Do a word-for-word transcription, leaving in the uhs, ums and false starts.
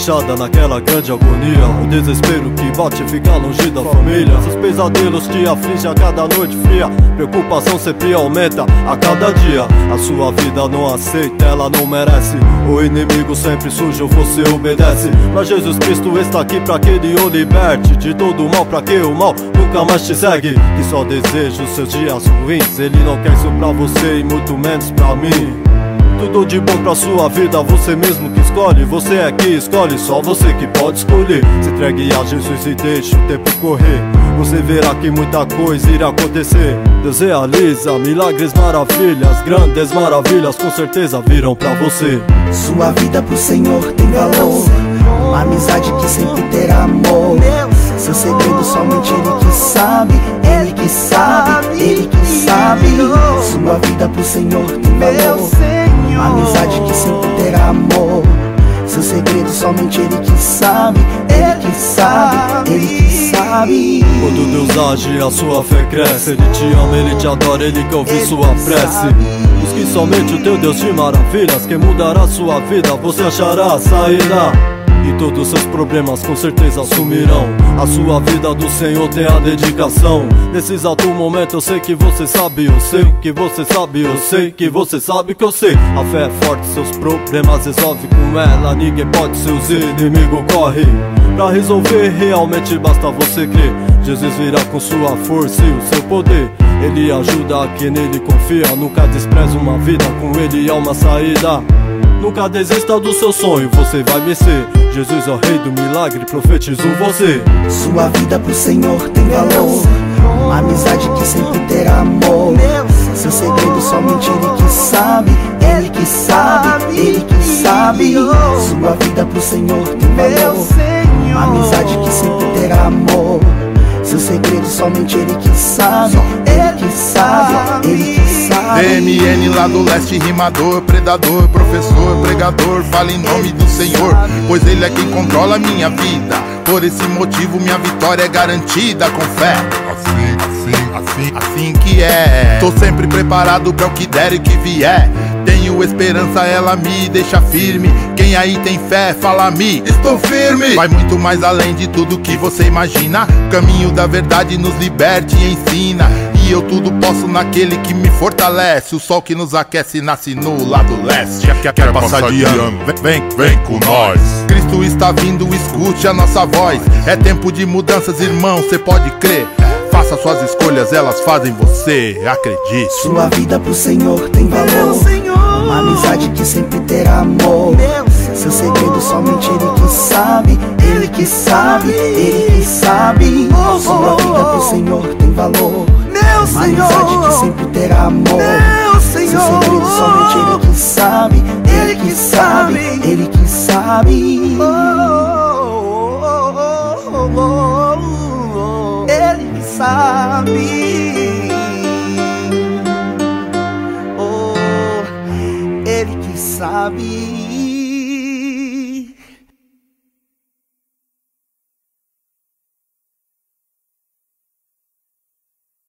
fechada naquela grande agonia. O desespero que bate fica longe da família. Seus pesadelos te afligem a cada noite fria. Preocupação sempre aumenta a cada dia. A sua vida não aceita, ela não merece. O inimigo sempre sujo, você obedece. Mas Jesus Cristo está aqui pra que ele o liberte de todo o mal, pra que o mal nunca mais te segue. Que só deseja os seus dias ruins. Ele não quer isso pra você e muito menos pra mim. Tudo de bom pra sua vida, você mesmo que escolhe. Você é que escolhe, só você que pode escolher. Se entregue a Jesus e deixe o tempo correr. Você verá que muita coisa irá acontecer. Deus realiza milagres, maravilhas. Grandes maravilhas com certeza virão pra você. Sua vida pro Senhor tem valor. Uma amizade que sempre terá amor. Seu segredo somente Ele que sabe. Ele que sabe, Ele que sabe. Sua vida pro Senhor tem valor. Uma amizade que sempre terá amor. Seu segredo somente Ele que sabe. Ele que sabe, Ele que sabe. Quando Deus age, a sua fé cresce. Ele te ama, Ele te adora, Ele quer ouvir sua prece. Busque somente o teu Deus de maravilhas, que mudará sua vida, você achará a saída. E todos seus problemas com certeza sumirão. A sua vida do Senhor tem a dedicação. Nesse exato momento eu sei que você sabe, eu sei que você sabe, eu sei que você sabe que eu sei. A fé é forte, seus problemas resolve com ela. Ninguém pode, seus inimigos corre. Pra resolver realmente basta você crer. Jesus virá com sua força e o seu poder. Ele ajuda a quem nele confia. Nunca despreze uma vida, com ele há uma saída. Nunca desista do seu sonho, você vai vencer. Jesus é o rei do milagre, profetizo você. Sua vida pro Senhor tem valor. Uma amizade que sempre terá amor. Seu segredo somente Ele que sabe. Ele que sabe, Ele que sabe. Sua vida pro Senhor tem valor. Uma amizade que sempre terá amor. Seu segredo somente Ele que sabe. Ele que sabe, Ele que sabe. D M N lá do leste, rimador, predador, professor, pregador, fala em nome do Senhor, pois Ele é quem controla a minha vida. Por esse motivo minha vitória é garantida com fé. Assim, assim, assim, assim que é. Tô sempre preparado pra o que der e que vier. Tenho esperança, ela me deixa firme. Quem aí tem fé, fala-me, estou firme. Vai muito mais além de tudo que você imagina. Caminho da verdade nos liberte e ensina. E eu tudo posso naquele que me fortalece. O sol que nos aquece nasce no lado leste. Quer, quer passar de ano, vem, vem, vem com nós. Cristo está vindo, escute a nossa voz. É tempo de mudanças, irmão, cê pode crer. Faça suas escolhas, elas fazem você, acredite. Sua vida pro Senhor tem valor. Uma amizade que sempre terá amor. Seu segredo somente Ele que sabe. Ele que sabe, Ele que sabe. Sua vida pro Senhor tem valor. Uma amizade que sempre terá amor. Seu segredo somente Ele que sabe. Ele que sabe, Ele que sabe.